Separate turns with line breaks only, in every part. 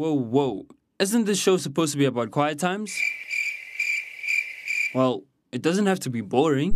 Whoa. Isn't this show supposed to be about quiet times? Well, it doesn't have to be boring.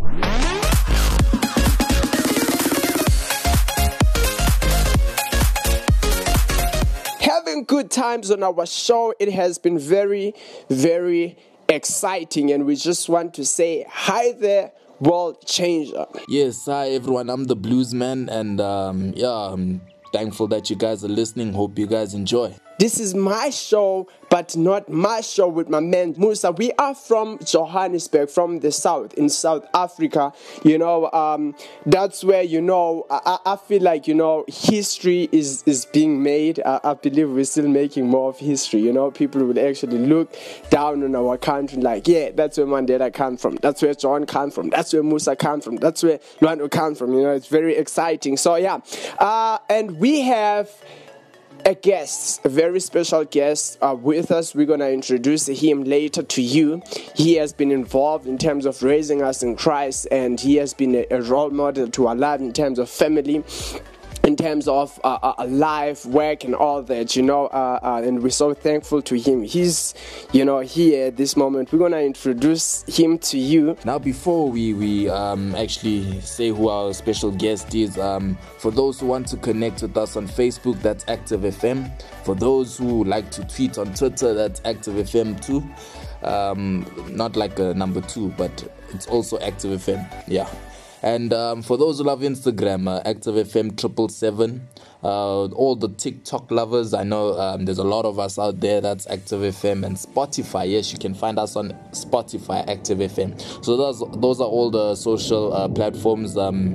Having good times on our show, it has been very, very exciting, and we just want to say hi there, world changer.
Yes, hi everyone, I'm the Bluesman, and I'm thankful that you guys are listening. Hope you guys enjoy.
This is my show, but not my show with my man Musa. We are from Johannesburg, from the south, in South Africa. That's where, I feel like, history is being made. I believe we're still making more of history. People will actually look down on our country like, yeah, that's where Mandela comes from. That's where John comes from. That's where Musa comes from. That's where Luando comes from. It's very exciting. So, and we have a guest, a very special guest with us. We're going to introduce him later to you. He has been involved in terms of raising us in Christ, and he has been a role model to our life in terms of family, in terms of life, work, and all that, and we're so thankful to him. He's, here at this moment. We're going to introduce him to you.
Now, before we actually say who our special guest is, for those who want to connect with us on Facebook, that's Active FM. For those who like to tweet on Twitter, that's Active FM too. Not like a number 2, but it's also Active FM. Yeah. And for those who love Instagram, Active FM 777. All the TikTok lovers, I know there's a lot of us out there. That's Active FM. And Spotify, yes, you can find us on Spotify, Active FM. So those are all the social platforms.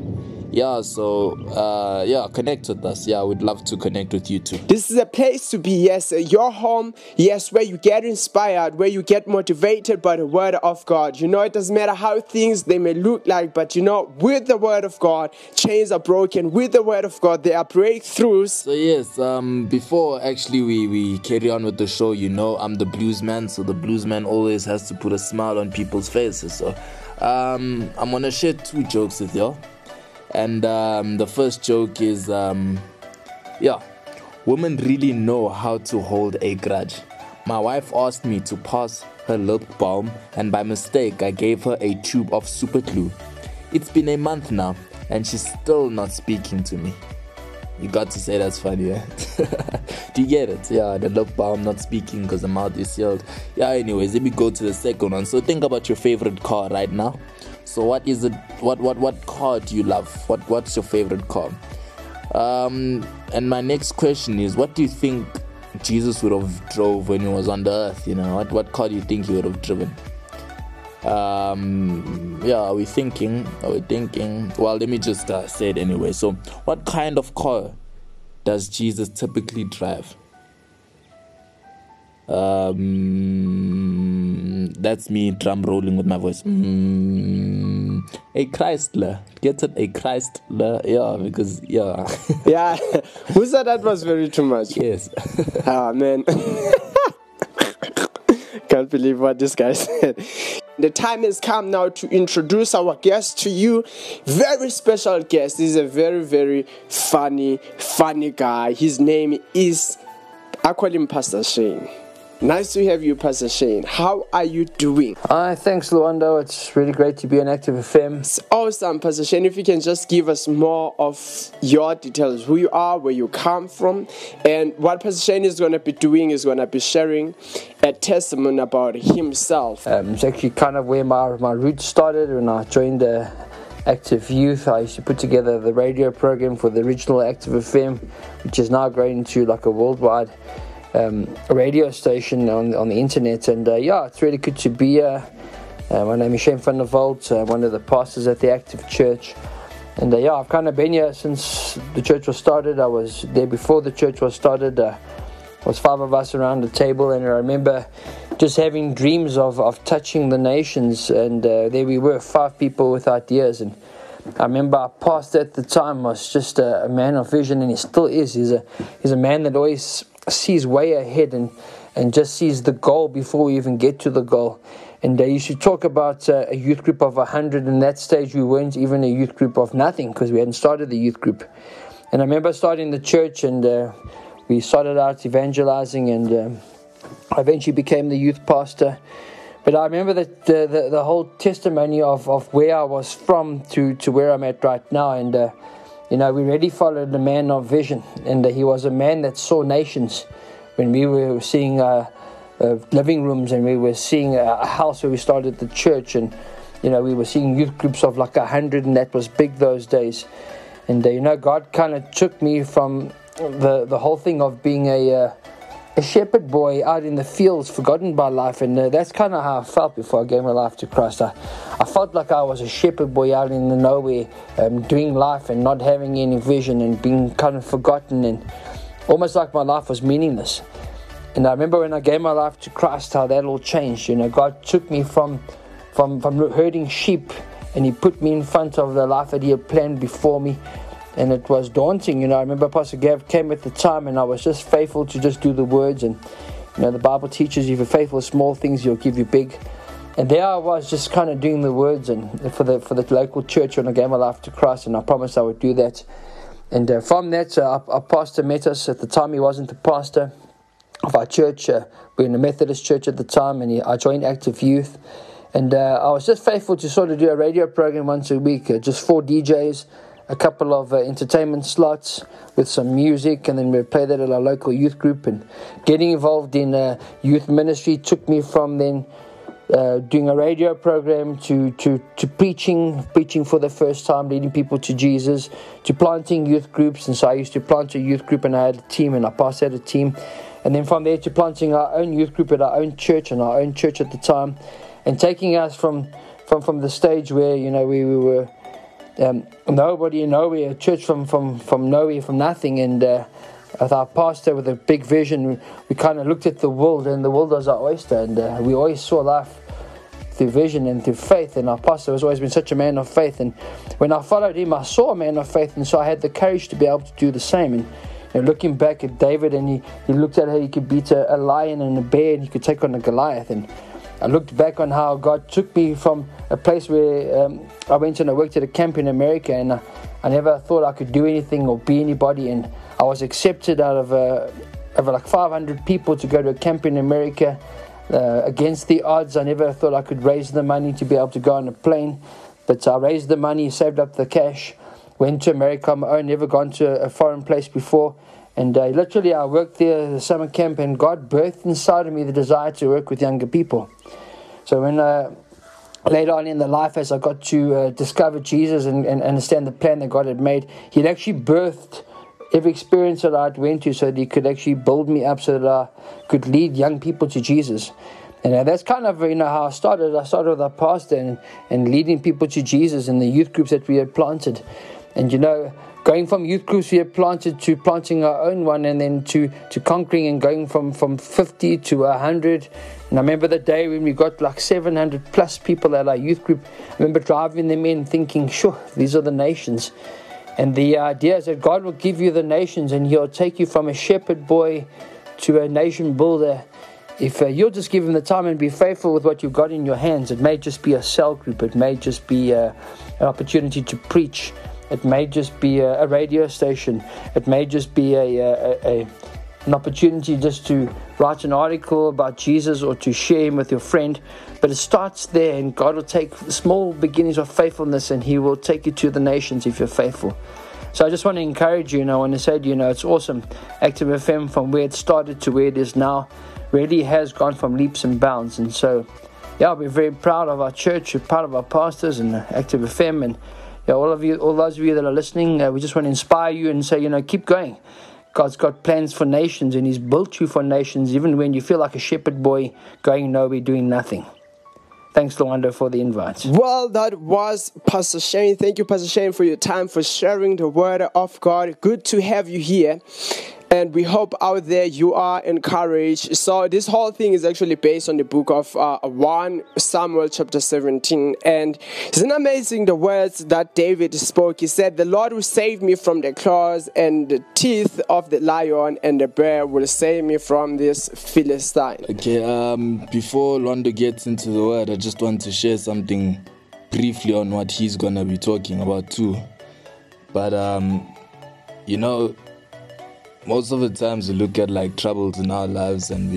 Connect with us. Yeah, we'd love to connect with you too.
This is a place to be, yes, your home, yes, where you get inspired, where you get motivated by the word of God. It doesn't matter how things they may look like, but with the word of God, chains are broken. With the word of God, there are breakthroughs.
So yes, before actually we carry on with the show, I'm the Bluesman, so the Bluesman always has to put a smile on people's faces. So I'm gonna share 2 jokes with y'all. And the first joke is, women really know how to hold a grudge. My wife asked me to pass her lip balm, and by mistake, I gave her a tube of super glue. It's been a month now, and she's still not speaking to me. You got to say that's funny, eh? Do you get it? Yeah, the lip balm not speaking because the mouth is sealed. Yeah, anyways, let me go to the second one. So think about your favorite car right now. So what is it? What car do you love? What's your favorite car? And my next question is, what do you think Jesus would have drove when he was on the earth? What car do you think he would have driven? Are we thinking? Well, let me just say it anyway. So, what kind of car does Jesus typically drive? That's me drum rolling with my voice. A Chrysler. Get it? A Chrysler. Yeah, because, yeah.
Yeah. Who said that was very too much?
Yes.
Man. Can't believe what this guy said. The time has come now to introduce our guest to you. Very special guest. He's a very, very funny guy. His name is, I call him Pastor Shane. Nice to have you, Pastor Shane. How are you doing?
Thanks, Luando. It's really great to be on Active FM.
It's awesome, Pastor Shane. If you can just give us more of your details, who you are, where you come from, and what Pastor Shane is going to be doing is going to be sharing a testimony about himself.
It's actually kind of where my roots started when I joined the Active Youth. I used to put together the radio program for the original Active FM, which is now grown into like a worldwide radio station on the internet, and it's really good to be here. My name is Shane van der Walt, one of the pastors at the Active Church, and I've kind of been here since the church was started. I was there before the church was started. Was 5 of us around the table, and I remember just having dreams of touching the nations, and there we were, 5 people with ideas. And I remember our pastor at the time was just a man of vision, and he still is. He's a man that always sees way ahead and just sees the goal before we even get to the goal. And you should talk about a youth group of 100. In that stage, we weren't even a youth group of nothing because we hadn't started the youth group. And I remember starting the church, and we started out evangelizing, and I eventually became the youth pastor. But I remember that the whole testimony of where I was from to where I'm at right now. And, we really followed a man of vision. And he was a man that saw nations. When we were seeing living rooms, and we were seeing a house where we started the church. And, we were seeing youth groups of like 100, and that was big those days. And, God kind of took me from the whole thing of being a shepherd boy out in the fields, forgotten by life, and that's kind of how I felt before I gave my life to Christ. I felt like I was a shepherd boy out in the nowhere, doing life and not having any vision, and being kind of forgotten, and almost like my life was meaningless. And I remember when I gave my life to Christ, how that all changed. God took me from herding sheep, and He put me in front of the life that He had planned before me. And it was daunting. I remember Pastor Gav came at the time, and I was just faithful to just do the words. And, the Bible teaches if you're faithful with small things, He'll give you big. And there I was just kind of doing the words and for the local church when I gave my life to Christ, and I promised I would do that. And from that, our pastor met us. At the time, he wasn't the pastor of our church. We were in a Methodist church at the time, and I joined Active Youth. And I was just faithful to sort of do a radio program once a week, just 4 DJs, a couple of entertainment slots with some music, and then we'd play that at our local youth group. And getting involved in youth ministry took me from then doing a radio program to preaching for the first time, leading people to Jesus, to planting youth groups. And so I used to plant a youth group, and I had a team, and I pastored a team. And then from there to planting our own youth group at our own church, and our own church at the time, and taking us from the stage where we were nobody and nowhere, a church from nowhere, from nothing. And with our pastor with a big vision, we kind of looked at the world, and the world was our oyster, and we always saw life through vision and through faith. And our pastor has always been such a man of faith, and when I followed him, I saw a man of faith, and so I had the courage to be able to do the same. And looking back at David, and he looked at how he could beat a lion and a bear, and he could take on a Goliath. And I looked back on how God took me from a place where I went and I worked at a camp in America, and I never thought I could do anything or be anybody. And I was accepted out of like 500 people to go to a camp in America against the odds. I never thought I could raise the money to be able to go on a plane, but I raised the money, saved up the cash, went to America on my own, never gone to a foreign place before. And literally I worked there, the summer camp, and God birthed inside of me the desire to work with younger people. So when later on in the life, as I got to discover Jesus and understand the plan that God had made, He'd actually birthed every experience that I'd went to so that He could actually build me up so that I could lead young people to Jesus. And that's kind of how I started. I started with our pastor and leading people to Jesus in the youth groups that we had planted. And going from youth groups we had planted to planting our own one, and then to conquering and going from 50 to 100. And I remember the day when we got like 700 plus people at our youth group. I remember driving them in thinking, sure, these are the nations. And the idea is that God will give you the nations, and He'll take you from a shepherd boy to a nation builder. If you'll just give Him the time and be faithful with what you've got in your hands. It may just be a cell group. It may just be an opportunity to preach. It may just be a radio station. It may just be an opportunity just to write an article about Jesus or to share Him with your friend. But it starts there, and God will take small beginnings of faithfulness, and He will take you to the nations if you're faithful. So I just want to encourage you, and I want to say to you, it's awesome. Active FM, from where it started to where it is now, really has gone from leaps and bounds. And so, we're very proud of our church. We're proud of our pastors and Active FM, and all those of you that are listening, we just want to inspire you and say, keep going. God's got plans for nations, and He's built you for nations, even when you feel like a shepherd boy going nowhere, doing nothing. Thanks, Lwando, for the invite.
Well, that was Pastor Shane. Thank you, Pastor Shane, for your time, for sharing the word of God. Good to have you here. And we hope out there you are encouraged. So this whole thing is actually based on the book of 1 Samuel chapter 17. And isn't it amazing the words that David spoke? He said, "The Lord will save me from the claws and the teeth of the lion, and the bear will save me from this Philistine."
Okay, before Lwando gets into the word, I just want to share something briefly on what he's going to be talking about too. But, most of the times we look at like troubles in our lives and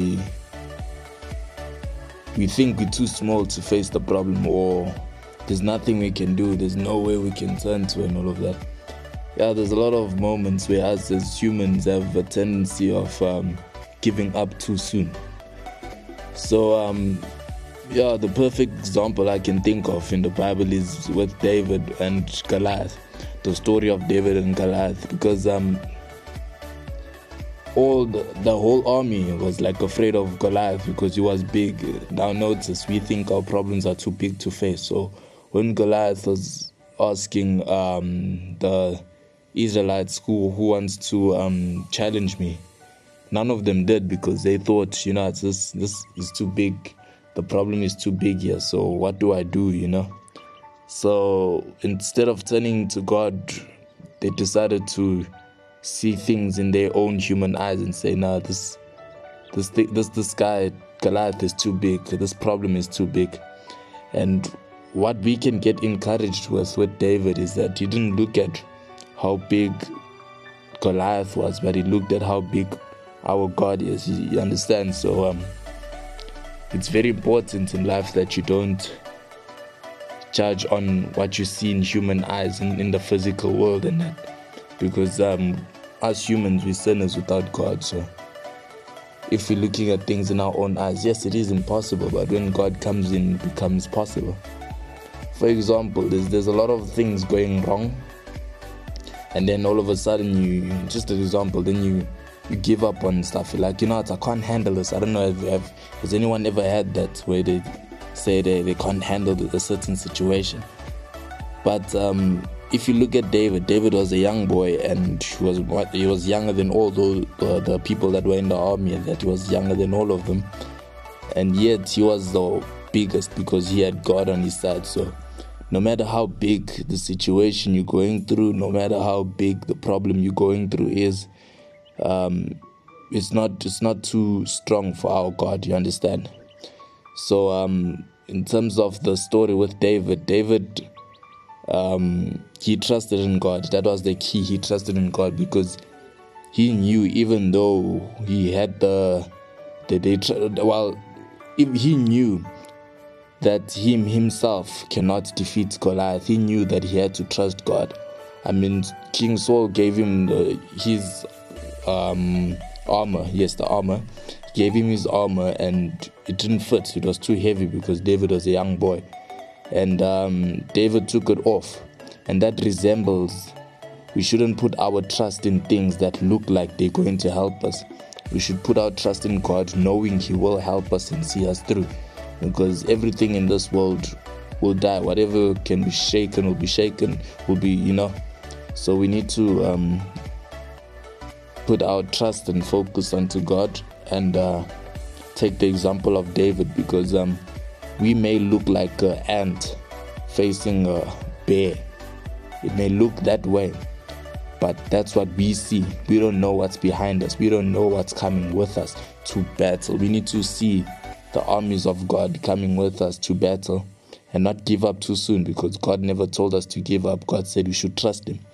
we think we're too small to face the problem, or there's nothing we can do, there's no way we can turn to, and all of that. Yeah, there's a lot of moments where us as humans have a tendency of giving up too soon. So the perfect example I can think of in the Bible is with David and Goliath, the story of David and Goliath, because the whole army was like afraid of Goliath because he was big. Now notice, we think our problems are too big to face. So when Goliath was asking the Israelites who wants to challenge me, none of them did, because they thought, this is too big. The problem is too big here. So what do I do, So instead of turning to God, they decided to see things in their own human eyes and say, "No, this guy Goliath is too big. This problem is too big." And what we can get encouraged with David is that he didn't look at how big Goliath was, but he looked at how big our God is. You understand? So it's very important in life that you don't judge on what you see in human eyes in the physical world, and that, because us humans, we're sinners without God. So if we're looking at things in our own eyes, yes, it is impossible, but when God comes in, it becomes possible. For example, there's a lot of things going wrong, and then all of a sudden just an example, then you give up on stuff. You're like, I can't handle this. I don't know has anyone ever had that, where they say they can't handle a certain situation? But if you look at David was a young boy, and he was younger than all the people that were in the army, and that he was younger than all of them, and yet he was the biggest because he had God on his side. So no matter how big the situation you're going through, no matter how big the problem you're going through is, it's not too strong for our God, you understand? So in terms of the story with David, he trusted in God. That was the key. He trusted in God because he knew, even though he had he knew that himself cannot defeat Goliath. He knew that he had to trust God. I mean, King Saul gave him his armor. Yes, the armor. He gave him his armor, and it didn't fit. It was too heavy because David was a young boy. And David took it off. And that resembles, we shouldn't put our trust in things that look like they're going to help us. We should put our trust in God, knowing He will help us and see us through. Because everything in this world will die. Whatever can be shaken will be shaken, will be, So we need to put our trust and focus onto God, and take the example of David, because we may look like an ant facing a bear. It may look that way, but that's what we see. We don't know what's behind us. We don't know what's coming with us to battle. We need to see the armies of God coming with us to battle and not give up too soon, because God never told us to give up. God said we should trust Him.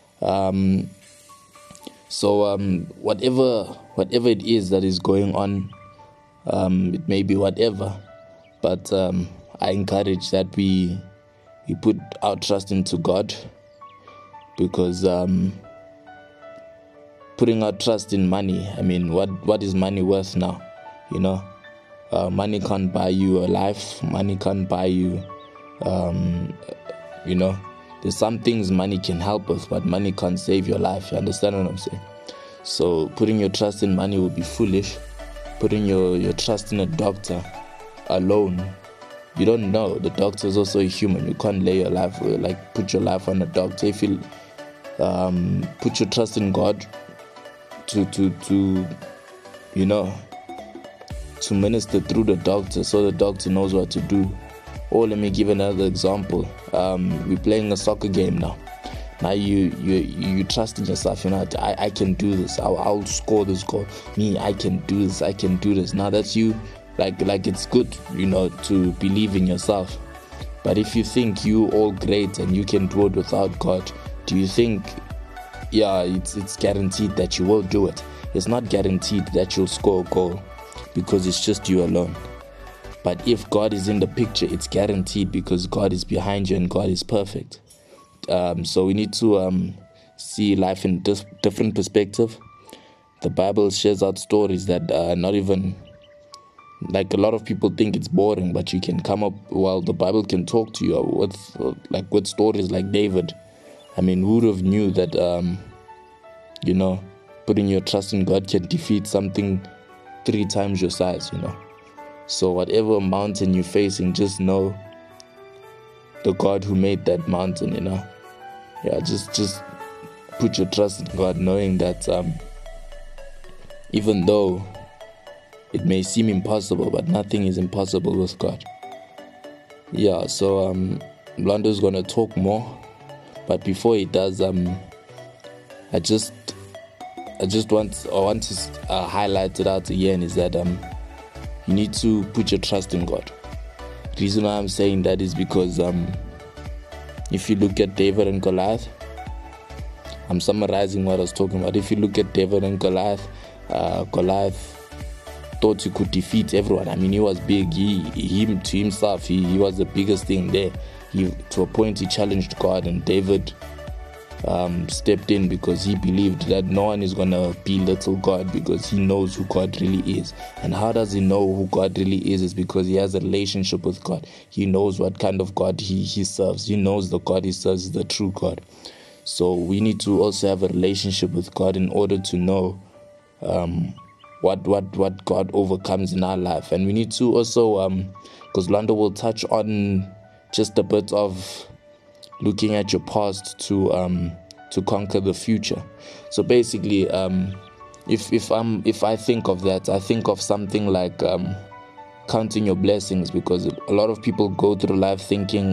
So whatever it is that is going on, it may be whatever, but I encourage that we put our trust into God, because putting our trust in money, I mean, what is money worth now? Money can't buy you a life. Money can't buy you, there's some things money can help us, but money can't save your life. You understand what I'm saying? So putting your trust in money would be foolish. Putting your trust in a doctor alone, you don't know. The doctor is also a human. You can't lay your life, put your life on a doctor. If you put your trust in God to minister through the doctor, so the doctor knows what to do. Or let me give another example. We're playing a soccer game now. Now you trust in yourself. I can do this. I'll score this goal. I can do this. I can do this. Now that's you. Like it's good, to believe in yourself. But if you think you all great and you can do it without God, do you think it's guaranteed that you will do it. It's not guaranteed that you'll score a goal because it's just you alone. But if God is in the picture, it's guaranteed because God is behind you and God is perfect. So we need to see life in different perspective. The Bible shares out stories that not even, like, a lot of people think it's boring, but you can come up, the Bible can talk to you with stories like David. I mean, who would have knew that, putting your trust in God can defeat something 3 times your size, So whatever mountain you're facing, just know the God who made that mountain, just put your trust in God, knowing that even though it may seem impossible, but nothing is impossible with God. So Mlando's gonna talk more, but before he does, I want to highlight it out again is that you need to put your trust in God. The reason why I'm saying that is because if you look at David and Goliath, I'm summarizing what I was talking about. If you look at David and Goliath, Goliath thought he could defeat everyone. I mean, he was big. Him to himself, he was the biggest thing there. To a point, he challenged God, and David stepped in because he believed that no one is going to belittle God because he knows who God really is. And how does he know who God really is? It's because he has a relationship with God. He knows what kind of God he serves. He knows the God he serves is the true God. So we need to also have a relationship with God in order to know what God overcomes in our life. And we need to also, because Lando will touch on just a bit of looking at your past to conquer the future. So basically, if I think of that, I think of something like counting your blessings, because a lot of people go through life thinking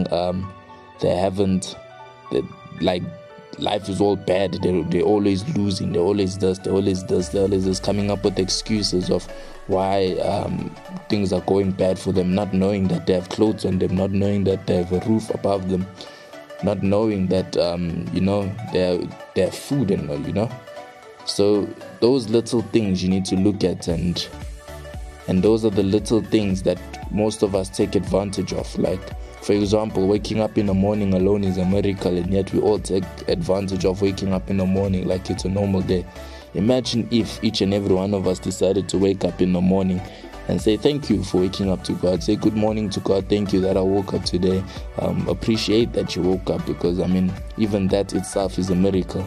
life is all bad. They're always losing. They're always this. They're always this. They're always this. Coming up with excuses of why things are going bad for them, not knowing that they have clothes on them, not knowing that they have a roof above them, not knowing that they have food and So those little things you need to look at, and those are the little things that most of us take advantage of. Like, for example, waking up in the morning alone is a miracle, and yet we all take advantage of waking up in the morning like it's a normal day. Imagine if each and every one of us decided to wake up in the morning and say thank you for waking up to God. Say good morning to God. Thank you that I woke up today. Appreciate that you woke up, because even that itself is a miracle.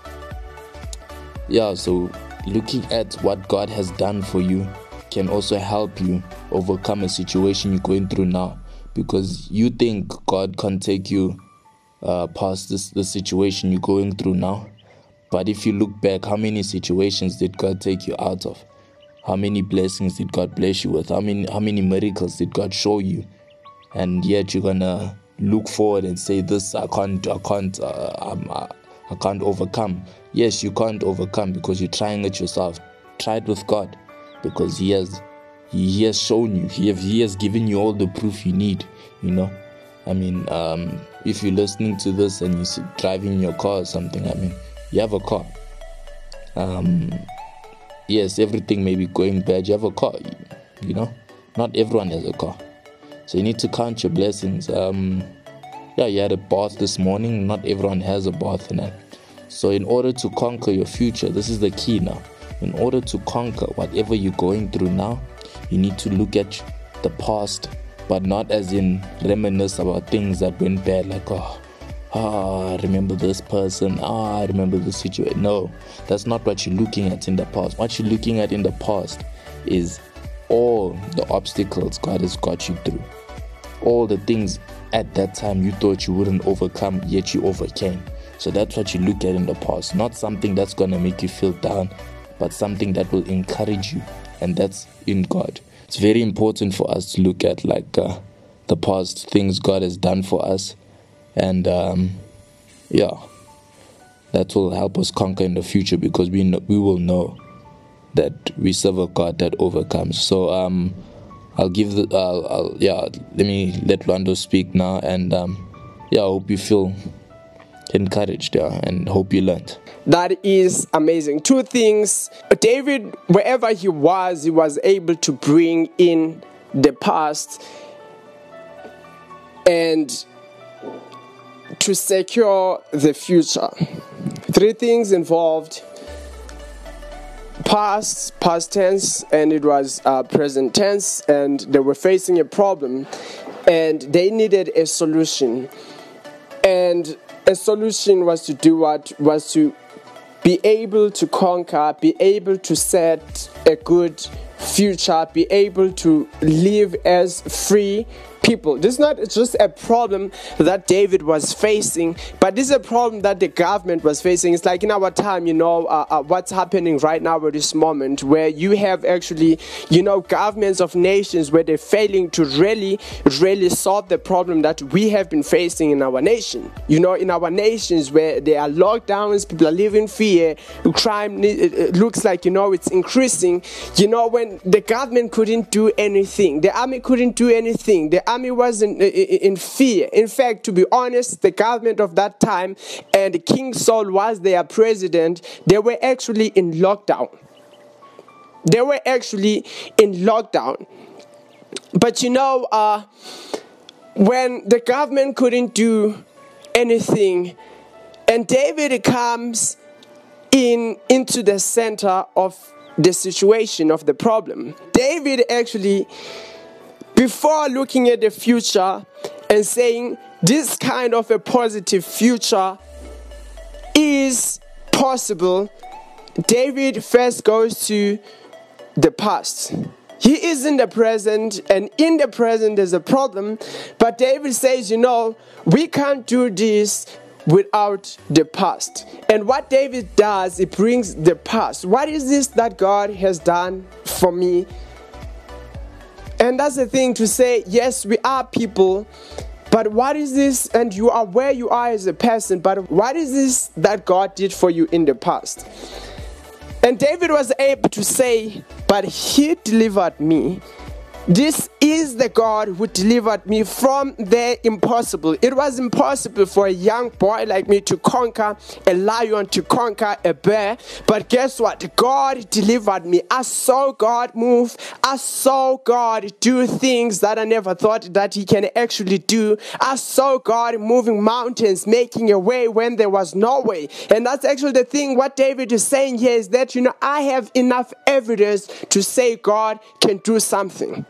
So looking at what God has done for you can also help you overcome a situation you're going through now, because you think God can't take you past the situation you're going through now. But if you look back, how many situations did God take you out of? How many blessings did God bless you with? How many miracles did God show you? And yet you're gonna look forward and say, "This I can't overcome." Yes, you can't overcome because you're trying it yourself. Try it with God, because He has shown you. He has given you all the proof you need. If you're listening to this and you're driving your car or something, you have a car. Yes, everything may be going bad. You have a car, Not everyone has a car. So you need to count your blessings. You had a bath this morning. Not everyone has a bath. So in order to conquer your future, this is the key now. In order to conquer whatever you're going through now, you need to look at the past, but not as in reminisce about things that went bad, like, I remember this person, I remember the situation. No, that's not what you're looking at in the past. What you're looking at in the past is all the obstacles God has got you through. All the things at that time you thought you wouldn't overcome, yet you overcame. So that's what you look at in the past. Not something that's going to make you feel down, but something that will encourage you. And that's in God. It's very important for us to look at the past things God has done for us. And that will help us conquer in the future, because we will know that we serve a God that overcomes. So let me let Lando speak now, and I hope you feel encouraged, and hope you learned.
That is amazing. Two things. David, wherever he was able to bring in the past and to secure the future. Three things involved: past tense, and it was present tense, and they were facing a problem and they needed a solution. And a solution was to do what? Was to be able to conquer, be able to set a good future, be able to live as free people. This is not just a problem that David was facing, but this is a problem that the government was facing. It's like in our time, what's happening right now at this moment, where you have actually, governments of nations where they're failing to really solve the problem that we have been facing in our nation. In our nations where there are lockdowns, people are living in fear, crime it looks like, it's increasing. When the government couldn't do anything, the army couldn't do anything, the army was in fear. In fact, to be honest, the government of that time, and King Saul was their president, they were actually in lockdown. But when the government couldn't do anything, and David comes into the center of the situation, of the problem. David actually, before looking at the future and saying this kind of a positive future is possible, David first goes to the past. He is in the present, and in the present there's a problem, but David says, we can't do this without the past. And what David does, he brings the past. What is this that God has done for me? And that's the thing to say, yes, we are people, but what is this? And you are where you are as a person, but what is this that God did for you in the past? And David was able to say, but he delivered me. This is the God who delivered me from the impossible. It was impossible for a young boy like me to conquer a lion, to conquer a bear. But guess what? God delivered me. I saw God move. I saw God do things that I never thought that he can actually do. I saw God moving mountains, making a way when there was no way. And that's actually the thing. What David is saying here is that, I have enough evidence to say God can do something.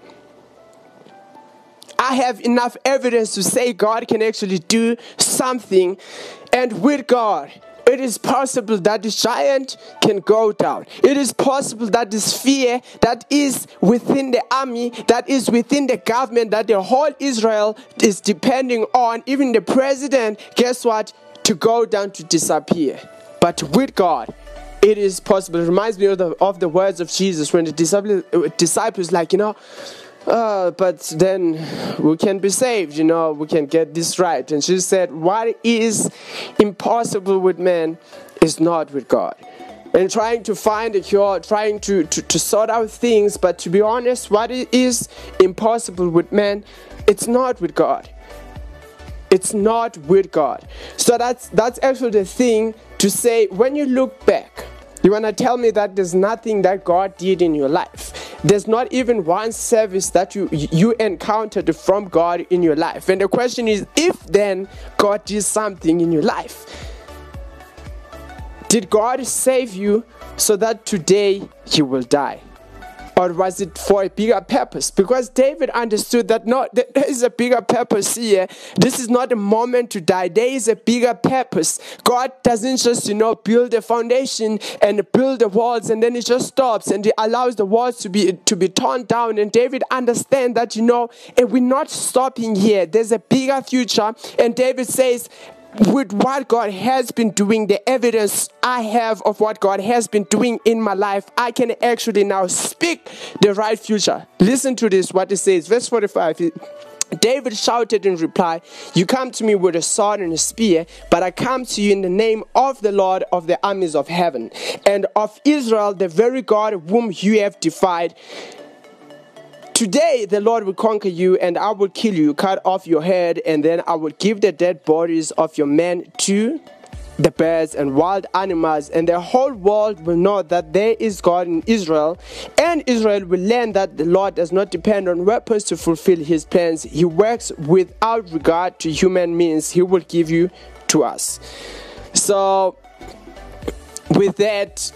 I have enough evidence to say God can actually do something. And with God, it is possible that this giant can go down. It is possible that this fear that is within the army, that is within the government, that the whole Israel is depending on, even the president, guess what? To go down, to disappear. But with God, it is possible. It reminds me of the words of Jesus when the disciples but then we can be saved, we can get this right. And she said, what is impossible with man is not with God. And trying to find a cure, trying to sort out things, but to be honest, what is impossible with man, it's not with God. It's not with God. So that's actually the thing to say. When you look back, you want to tell me that there's nothing that God did in your life. There's not even one service that you encountered from God in your life. And the question is, if then God did something in your life, did God save you so that today you will die? Or was it for a bigger purpose? Because David understood that no, there is a bigger purpose here. This is not a moment to die. There is a bigger purpose. God doesn't just, build a foundation and build the walls and then it just stops and it allows the walls to be torn down. And David understands that, and we're not stopping here. There's a bigger future. And David says, with what God has been doing, the evidence I have of what God has been doing in my life, I can actually now speak the right future. Listen to this, what it says. Verse 45. David shouted in reply, you come to me with a sword and a spear, but I come to you in the name of the Lord of the armies of heaven, and of Israel, the very God whom you have defied. today the Lord will conquer you, and I will kill you, cut off your head, and then I will give the dead bodies of your men to the birds and wild animals, and the whole world will know that there is God in Israel, and Israel will learn that the Lord does not depend on weapons to fulfill his plans. He works without regard to human means. He will give you to us. So with that,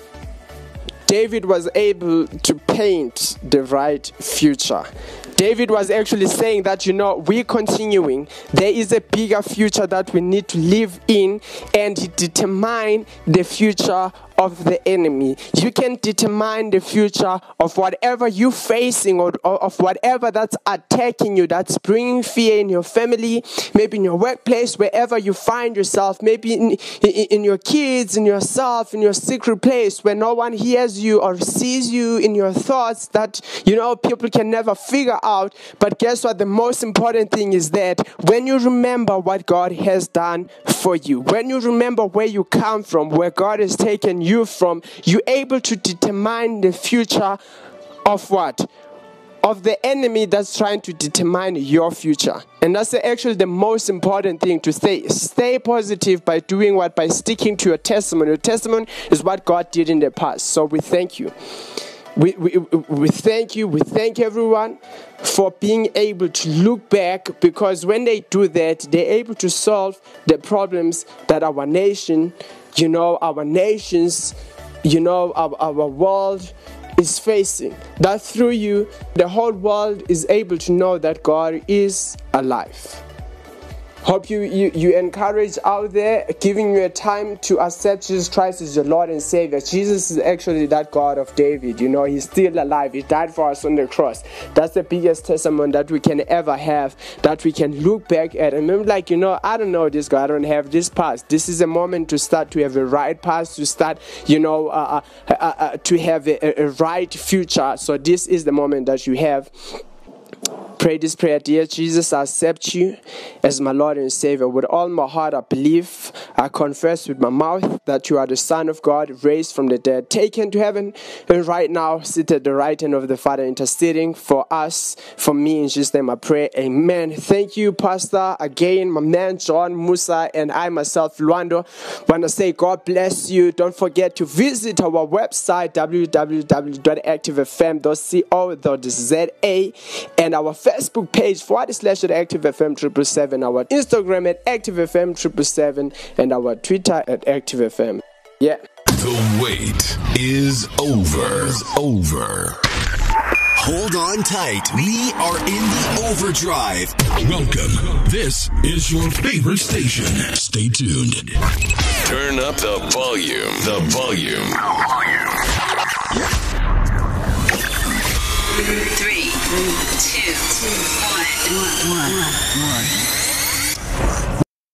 David was able to paint the right future. David was actually saying that, we're continuing. There is a bigger future that we need to live in, and he determined the future of the enemy. You can determine the future of whatever you're facing, or of whatever that's attacking you, that's bringing fear in your family, maybe in your workplace, wherever you find yourself, maybe in your kids, in yourself, in your secret place where no one hears you or sees you, in your thoughts that, people can never figure out. But guess what? The most important thing is that when you remember what God has done for you, when you remember where you come from, where God has taken you from, you're able to determine the future of what? Of the enemy that's trying to determine your future. And that's actually the most important thing, to stay positive by doing what? By sticking to your testimony. Your testimony is what God did in the past. So we thank you. We thank you. We thank everyone for being able to look back, because when they do that, they're able to solve the problems that our nation, our nations, our world is facing. That through you, the whole world is able to know that God is alive. Hope you encourage out there, giving you a time to accept Jesus Christ as your Lord and Savior. Jesus is actually that God of David. He's still alive. He died for us on the cross. That's the biggest testimony that we can ever have, that we can look back at. And remember, I don't know this God, I don't have this past. This is a moment to start to have a right past, to start, to have a right future. So this is the moment that you have. Pray this prayer. Dear Jesus, I accept you as my Lord and Savior. With all my heart I believe, I confess with my mouth that you are the Son of God, raised from the dead, taken to heaven, and right now sit at the right hand of the Father, interceding for us, for me. In Jesus' name I pray, amen. Thank you, Pastor. Again, my man John, Musa, and I myself, Luando, want to say God bless you. Don't forget to visit our website, www.activefm.co.za, and our Facebook page /ActiveFM777, our Instagram at ActiveFM777, and our Twitter at ActiveFM. Yeah.
The wait is over. Hold on tight. We are in the overdrive. Welcome. This is your favorite station. Stay tuned. Turn up the volume. 3, 2, 1.